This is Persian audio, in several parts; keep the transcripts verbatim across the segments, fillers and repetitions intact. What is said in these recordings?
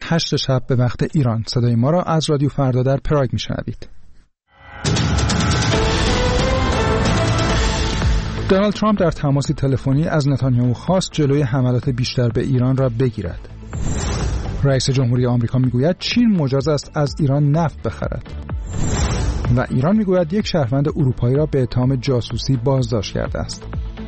هشت شب به وقت ایران. صدای ما را از رادیو فردا در پراگ میشنوید. دونالد ترامپ در تماسی تلفنی از نتانیاهو خواست جلوی حملات بیشتر به ایران را بگیرد. رئیس جمهوری آمریکا میگوید چین مجاز است از ایران نفت بخرد. و ایران میگوید یک شهروند اروپایی را به اتهام جاسوسی بازداشت کرده است.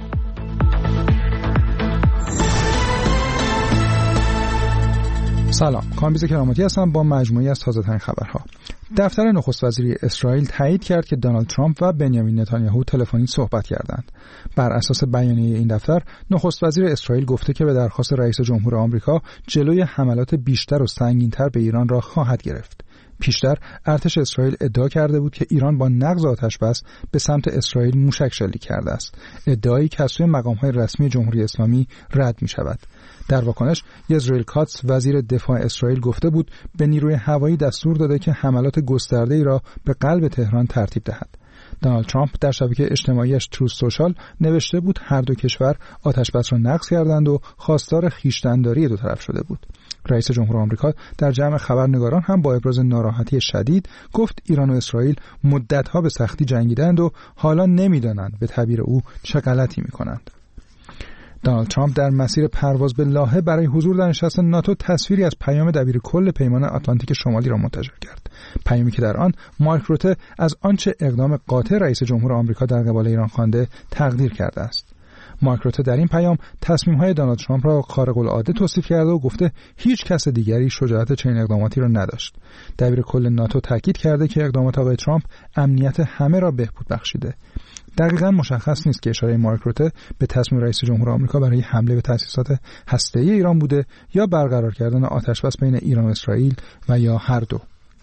سلام، کامبیز کراماتی هستم با مجموعی از تازه‌ترین خبرها. دفتر نخست وزیری اسرائیل تایید کرد که دونالد ترامپ و بنیامین نتانیاهو تلفنی صحبت کردند. بر اساس بیانیه این دفتر، نخست وزیر اسرائیل گفته که به درخواست رئیس جمهور آمریکا جلوی حملات بیشتر و سنگین‌تر به ایران را خواهد گرفت. پیشتر ارتش اسرائیل ادعا کرده بود که ایران با نقض آتش‌بس به سمت اسرائیل موشک شلیک کرده است. ادعایی که از سوی مقام‌های رسمی جمهوری اسلامی رد می‌شود. در واکنش، یزرائیل کاتس وزیر دفاع اسرائیل گفته بود به نیروی هوایی دستور داده که حملات گسترده‌ای را به قلب تهران ترتیب دهد. دونالد ترامپ در شبکه اجتماعیش تروث سوشال نوشته بود هر دو کشور آتش‌بس را نقض کردند و خواستار خویشتن‌داری دو طرف شده بود. رئیس جمهور آمریکا در جمع خبرنگاران هم با ابراز ناراحتی شدید گفت ایران و اسرائیل مدت‌ها به سختی جنگیدند و حالا نمی‌دانند به تعبیر او چه غلطی می‌کنند. دونالد ترامپ در مسیر پرواز به لاهه برای حضور در نشست ناتو تصویری از پیام دبیر کل پیمان آتلانتیک شمالی را منتشر کرد. پیامی که در آن مارک روته از آنچه اقدام قاطع رئیس جمهور آمریکا در قبال ایران خوانده تقدیر کرده است. مارک روته در این پیام تصمیم‌های دونالد ترامپ را خارق العاده توصیف کرده و گفته هیچ کس دیگری شجاعت چنین اقداماتی را نداشت. دبیر کل ناتو تاکید کرده که اقدامات آقای ترامپ امنیت همه را بهبود بخشیده. دقیقاً مشخص نیست که اشاره مارک روته به تصمیم رئیس جمهور آمریکا برای حمله به تأسیسات هسته‌ای ایران بوده یا برقرار کردن آتش‌بس بین ایران و اسرائیل و یا هر دو.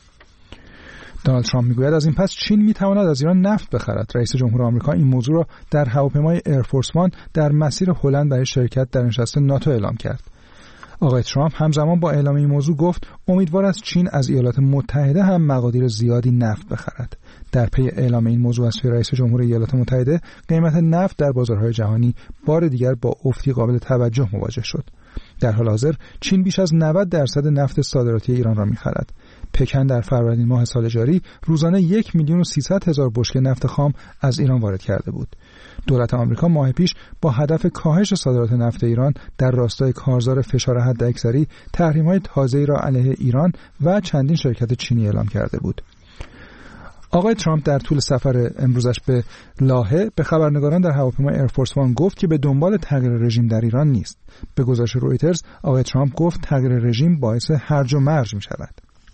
دونالد ترامپ میگوید از این پس چین میتواند از ایران نفت بخرد. رئیس جمهور آمریکا این موضوع را در هواپیمای ایرفورس وان در مسیر هلند برای شرکت در نشست ناتو اعلام کرد. آقای ترامپ همزمان با اعلام این موضوع گفت امیدوار است چین از ایالات متحده هم مقادیر زیادی نفت بخرد. در پی اعلام این موضوع از سوی رئیس جمهور ایالات متحده، قیمت نفت در بازارهای جهانی بار دیگر با افتی قابل توجه مواجه شد. در حال حاضر چین بیش از نود درصد نفت صادراتی ایران را می‌خرد. پکن در فروردین ماه سال جاری روزانه یک میلیون و سیصد هزار بشکه نفت خام از ایران وارد کرده بود. دولت آمریکا ماه پیش با هدف کاهش صادرات نفت ایران در راستای کارزار فشار حداکثری تحریم‌های تازه‌ای را علیه ایران و چندین شرکت چینی اعلام کرده بود. آقای ترامپ در طول سفر امروزش به لاهه به خبرنگاران در هواپیمای ایرفورس وان گفت که به دنبال تغییر رژیم در ایران نیست. به گزارش رویترز، آقای ترامپ گفت تغییر رژیم باعث هرج و مرج می شود.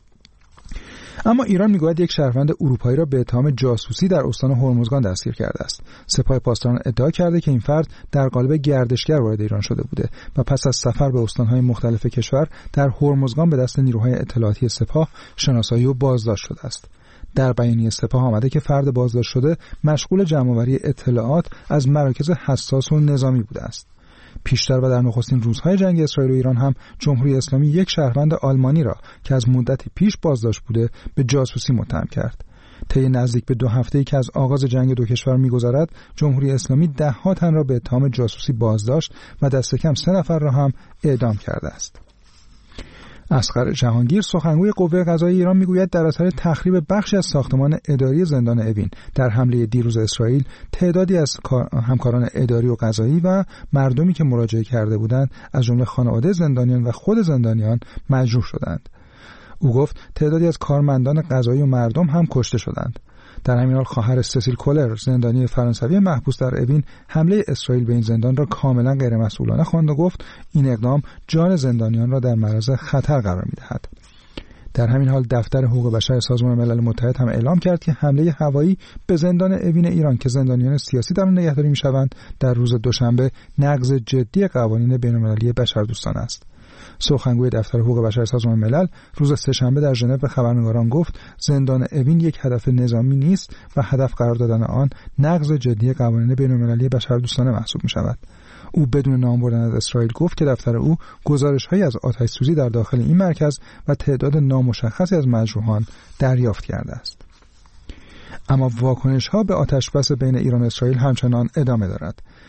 اما ایران میگوید یک شهروند اروپایی را به اتهام جاسوسی در استان هرمزگان دستگیر کرده است. سپاه پاسداران ادعا کرده که این فرد در قالب گردشگر وارد ایران شده بوده و پس از سفر به استان‌های مختلف کشور در هرمزگان به دست نیروهای اطلاعاتی سپاه شناسایی و بازداشت شده است. در بیانیه سپاه آمده که فرد بازداشت شده مشغول جمع‌آوری اطلاعات از مراکز حساس و نظامی بوده است. پیشتر و در نخستین روزهای جنگ اسرائیل و ایران هم جمهوری اسلامی یک شهروند آلمانی را که از مدتی پیش بازداشت بوده به جاسوسی متهم کرد. طی نزدیک به دو هفته‌ای که از آغاز جنگ دو کشور می‌گذرد، جمهوری اسلامی ده‌ها تن را به اتهام جاسوسی بازداشت و دست کم سه نفر را هم اعدام کرده است. اصغر جهانگیر سخنگوی قوه قضاییه ایران میگوید در اثر تخریب بخشی از ساختمان اداری زندان اوین در حمله دیروز اسرائیل، تعدادی از همکاران اداری و قضایی و مردمی که مراجعه کرده بودند از جمله خانواده زندانیان و خود زندانیان مجروح شدند. او گفت تعدادی از کارمندان قضایی و مردم هم کشته شدند. در همین حال خواهر سسیل کولر، زندانی فرانسوی محبوس در اوین، حمله اسرائیل به این زندان را کاملا غیرمسئولانه خواند و گفت این اقدام جان زندانیان را در معرض خطر قرار می‌دهد. در همین حال دفتر حقوق بشر سازمان ملل متحد هم اعلام کرد که حمله هوایی به زندان اوین ایران که زندانیان سیاسی در آن نگهداری می‌شوند در روز دوشنبه نقض جدی قوانین بین‌المللی بشردوستانه است. سخنگوی دفتر حقوق بشر سازمان ملل روز سه‌شنبه در ژنو به خبرنگاران گفت زندان اوین یک هدف نظامی نیست و هدف قرار دادن آن نقض جدی قوانین بین‌المللی بشردوستانه محسوب می‌شود. او بدون نام بردن از اسرائیل گفت که دفتر او گزارش‌هایی از آتش‌سوزی در داخل این مرکز و تعداد نامشخصی از مجروحان دریافت کرده است. اما واکنش‌ها به آتش‌بس بین ایران و اسرائیل همچنان ادامه دارد.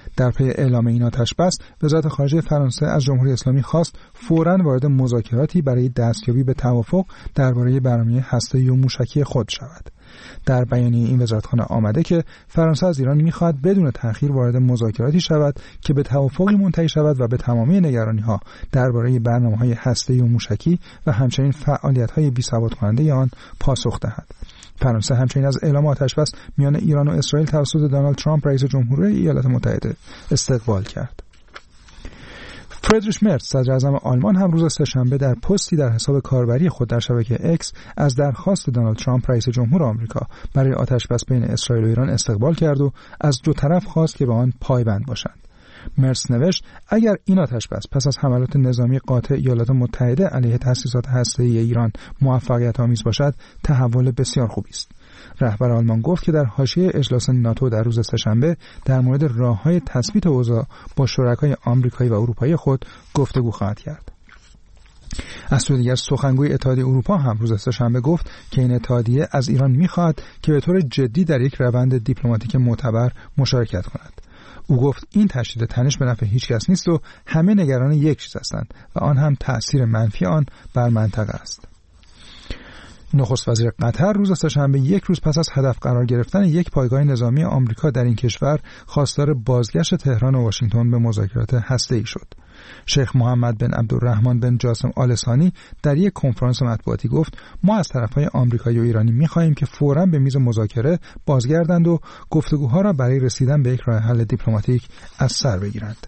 در پی اعلام این آتش‌بس، وزارت خارجه فرانسه از جمهوری اسلامی خواست فوراً وارد مذاکراتی برای دستیابی به توافق درباره برنامه هسته‌ای و موشکی خود شود. در بیانیه این وزارتخانه آمده که فرانسه از ایران می‌خواهد بدون تأخیر وارد مذاکراتی شود که به توافقی منتهی شود و به تمامی نگرانی‌ها درباره برنامه‌های هسته‌ای و موشکی و همچنین فعالیت‌های بی‌ثبات‌کننده آن پاسخ دهد. فرانسه همچنین از اعلام آتش‌بس میان ایران و اسرائیل توسط دونالد ترامپ رئیس جمهوری ایالات متحده استقبال کرد. فریدریش مرز صدر اعظم آلمان هم روز سه‌شنبه در پستی در حساب کاربری خود در شبکه اکس از درخواست دونالد ترامپ رئیس جمهور آمریکا برای آتش‌بس بین اسرائیل و ایران استقبال کرد و از دو طرف خواست که به آن پایبند باشند. مرز نوشت اگر این آتش‌بس پس از حملات نظامی قاطع ایالات متحده علیه تأسیسات هسته‌ای ایران موفقیت آمیز باشد، تحول بسیار خوبی است. رهبر آلمان گفت که در حاشیه اجلاس ناتو در روز سه‌شنبه در مورد راه‌های تثبیت اوضاع با شرکای آمریکایی و اروپایی خود گفتگو خواهد کرد. از سوی دیگر سخنگوی اتحادیه اروپا هم روز سه‌شنبه گفت که این اتحادیه از ایران می‌خواهد که به طور جدی در یک روند دیپلماتیک معتبر مشارکت کند. او گفت این تشدید تنش به نفع هیچ کس نیست و همه نگران یک چیز هستند و آن هم تأثیر منفی آن بر منطقه است. نخست وزیر قطر روز سه‌شنبه یک روز پس از هدف قرار گرفتن یک پایگاه نظامی آمریکا در این کشور خواستار بازگشت تهران و واشنگتن به مذاکرات هسته‌ای شد. شیخ محمد بن عبدالرحمن بن جاسم آل ثانی در یک کنفرانس مطبوعاتی گفت ما از طرفهای آمریکایی و ایرانی می‌خواهیم که فوراً به میز مذاکره بازگردند و گفتگوها را برای رسیدن به یک راه حل دیپلماتیک از سر بگیرند.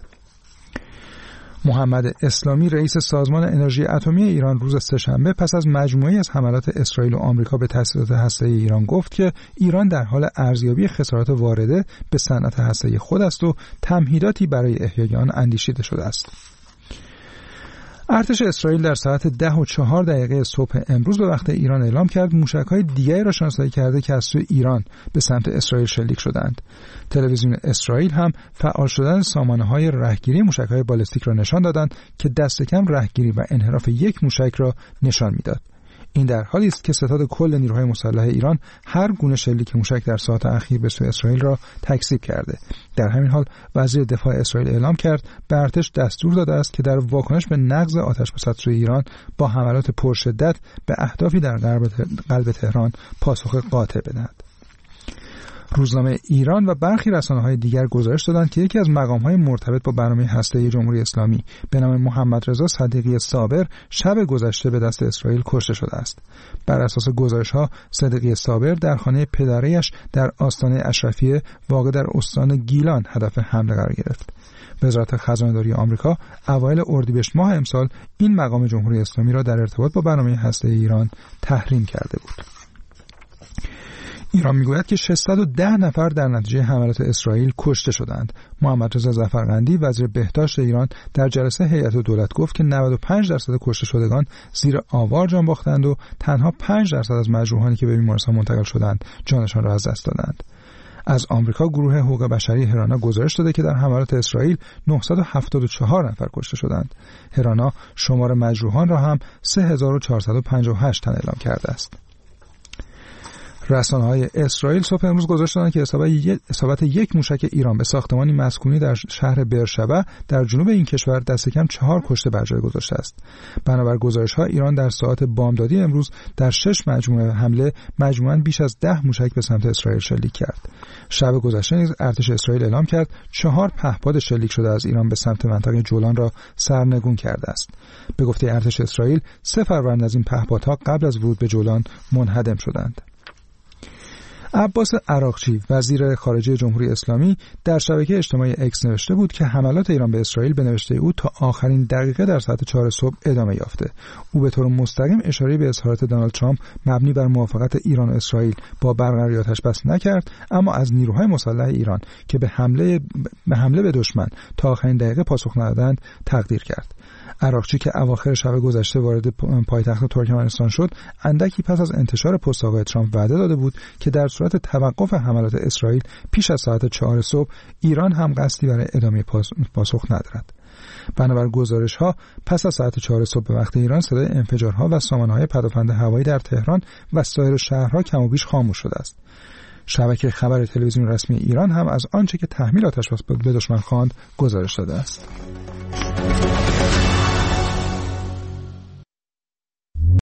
محمد اسلامی رئیس سازمان انرژی اتمی ایران روز سه‌شنبه پس از مجموعه‌ای از حملات اسرائیل و آمریکا به تأسیسات هسته‌ای ایران گفت که ایران در حال ارزیابی خسارات وارده به صنعت هسته‌ای خود است و تمهیداتی برای احیای آن اندیشیده شده است. ارتش اسرائیل در ساعت ده و چهار دقیقه صبح امروز به وقت ایران اعلام کرد موشک‌های دیگری را شناسایی کرده که از سوی ایران به سمت اسرائیل شلیک شدند. تلویزیون اسرائیل هم فعال شدن سامانه‌های رهگیری موشک‌های بالستیک را نشان دادند که دست کم رهگیری و انحراف یک موشک را نشان می‌داد. این در حالی است که ستاد کل نیروهای مسلح ایران هر گونه شلیک موشک در ساعات اخیر به سوی اسرائیل را تکذیب کرده. در همین حال وزیر دفاع اسرائیل اعلام کرد به ارتش دستور داده است که در واکنش به نقض آتش‌بس از سوی ایران با حملات پرشدت به اهدافی در قلب تهران پاسخ قاطع بدهد. روزنامه ایران و برخی رسانه‌های دیگر گزارش دادند که یکی از مقام‌های مرتبط با برنامه هسته‌ای جمهوری اسلامی به نام محمد رضا صدیقی صابر شب گذشته به دست اسرائیل کشته شده است. بر اساس گزارش‌ها صدیقی صابر در خانه پدرش در آستانه اشرفیه واقع در استان گیلان هدف حمله قرار گرفت. وزارت خزانه‌داری آمریکا اوایل اردیبهشت ماه امسال این مقام جمهوری اسلامی را در ارتباط با برنامه هسته‌ای ایران تحریم کرده بود. ایران میگوید که ششصد و ده نفر در نتیجه حملات اسرائیل کشته شدند. محمد رضا ظفرقندی وزیر بهداشت ایران در جلسه هیئت دولت گفت که نود و پنج درصد کشته شدگان زیر آوار جان باختند و تنها پنج درصد از مجروحانی که به بیمارستان منتقل شدند جانشان را از دست دادند. از آمریکا گروه حقوق بشری هرانا گزارش داده که در حملات اسرائیل نهصد و هفتاد و چهار نفر کشته شدند. هرانا شمار مجروحان را هم سه هزار و چهارصد و پنجاه و هشت تن اعلام کرده است. رسانه‌های اسرائیل صبح امروز گزارش دادند که اصابت یک موشک ایران به ساختمانی مسکونی در شهر برشبه در جنوب این کشور دست کم چهار کشته بر جای گذاشته است. بنابر گزارش‌ها ایران در ساعات بامدادی امروز در شش مجموعه حمله مجموعاً بیش از ده موشک به سمت اسرائیل شلیک کرد. شب گذشته نیز ارتش اسرائیل اعلام کرد چهار پهپاد شلیک شده از ایران به سمت منطقه جولان را سرنگون کرده است. به گفته ارتش اسرائیل سه فروند از این پهپادها قبل از ورود به جولان منهدم شدند. عباس عراقچی وزیر خارجه جمهوری اسلامی در شبکه اجتماعی اکس نوشته بود که حملات ایران به اسرائیل به نوشته او تا آخرین دقیقه در ساعت چهار صبح ادامه یافته. او به طور مستقیم اشاره به اظهارات دونالد ترامپ مبنی بر موافقت ایران و اسرائیل با برقراری آتش‌بس نکرد، اما از نیروهای مسلح ایران که به حمله به حمله به دشمن تا آخرین دقیقه پاسخ ندادند تقدیر کرد. عراقچی که اواخر شب گذشته وارد پایتخت ترکمنستان شد، اندکی پس از انتشار پست آقای ترامپ وعده داده بود که در صورت توقف حملات اسرائیل پیش از ساعت چهار صبح ایران هم قصدی برای ادامه پاسخ ندارد. بنابر گزارش‌ها پس از ساعت چهار صبح به وقت ایران صدای انفجارها و سامانه‌های پدافند هوایی در تهران و سایر شهرها کم و بیش خاموش شده است. شبکه خبر تلویزیون رسمی ایران هم از آنچه که تحمیل آتش‌بس به دشمن خواند گزارش داده است.